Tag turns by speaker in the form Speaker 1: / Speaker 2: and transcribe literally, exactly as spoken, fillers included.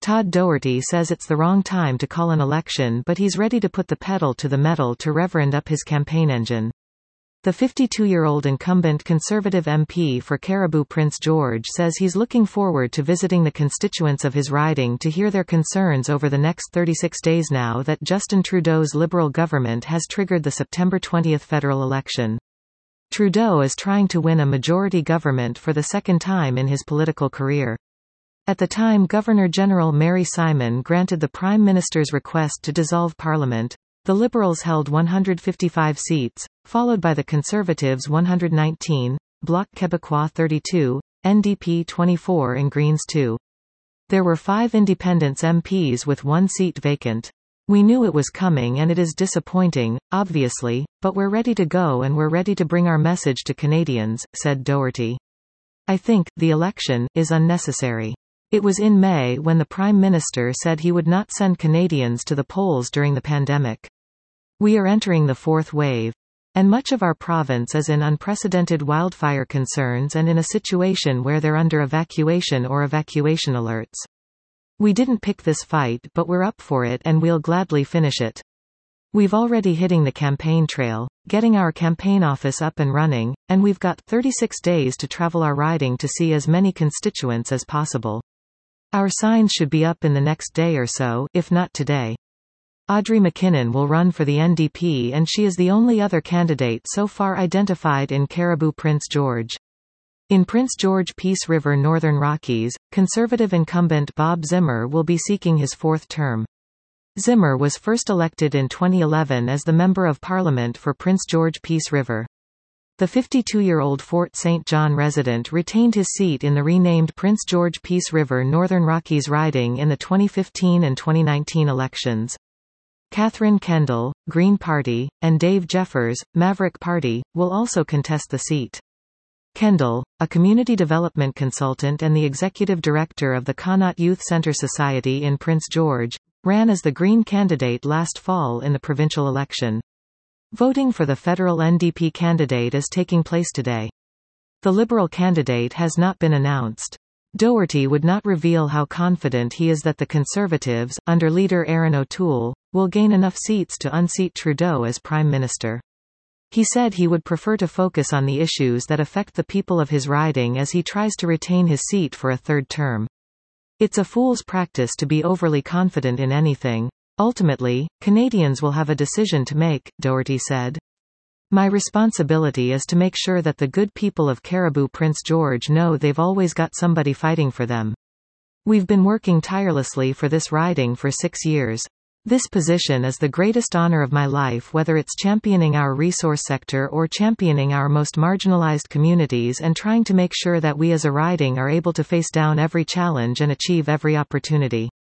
Speaker 1: Todd Doherty says it's the wrong time to call an election, but he's ready to put the pedal to the metal to reverend up his campaign engine. The fifty-two-year-old incumbent Conservative M P for Cariboo Prince George says he's looking forward to visiting the constituents of his riding to hear their concerns over the next thirty-six days now that Justin Trudeau's Liberal government has triggered the September twentieth federal election. Trudeau is trying to win a majority government for the second time in his political career. At the time Governor-General Mary Simon granted the Prime Minister's request to dissolve Parliament, the Liberals held one hundred fifty-five seats, followed by the Conservatives one hundred nineteen, Bloc Québécois thirty-two, N D P twenty-four and Greens two. There were five independents M Ps with one seat vacant. We knew it was coming and it is disappointing, obviously, but we're ready to go and we're ready to bring our message to Canadians, said Doherty. I think, the election, is unnecessary. It was in May when the Prime Minister said he would not send Canadians to the polls during the pandemic. We are entering the fourth wave. And much of our province is in unprecedented wildfire concerns and in a situation where they're under evacuation or evacuation alerts. We didn't pick this fight but we're up for it and we'll gladly finish it. We've already hitting the campaign trail, getting our campaign office up and running, and we've got thirty-six days to travel our riding to see as many constituents as possible. Our signs should be up in the next day or so, if not today. Audrey McKinnon will run for the N D P and she is the only other candidate so far identified in Cariboo Prince George. In Prince George Peace River Northern Rockies, Conservative incumbent Bob Zimmer will be seeking his fourth term. Zimmer was first elected in twenty eleven as the Member of Parliament for Prince George Peace River. The fifty-two-year-old Fort Saint John resident retained his seat in the renamed Prince George Peace River Northern Rockies riding in the twenty fifteen and twenty nineteen elections. Catherine Kendall, Green Party, and Dave Jeffers, Maverick Party, will also contest the seat. Kendall, a community development consultant and the executive director of the Connaught Youth Centre Society in Prince George, ran as the Green candidate last fall in the provincial election. Voting for the federal N D P candidate is taking place today. The Liberal candidate has not been announced. Doherty would not reveal how confident he is that the Conservatives, under leader Erin O'Toole, will gain enough seats to unseat Trudeau as Prime Minister. He said he would prefer to focus on the issues that affect the people of his riding as he tries to retain his seat for a third term. It's a fool's practice to be overly confident in anything. Ultimately, Canadians will have a decision to make, Doherty said. My responsibility is to make sure that the good people of Cariboo Prince George know they've always got somebody fighting for them. We've been working tirelessly for this riding for six years. This position is the greatest honor of my life, whether it's championing our resource sector or championing our most marginalized communities and trying to make sure that we as a riding are able to face down every challenge and achieve every opportunity.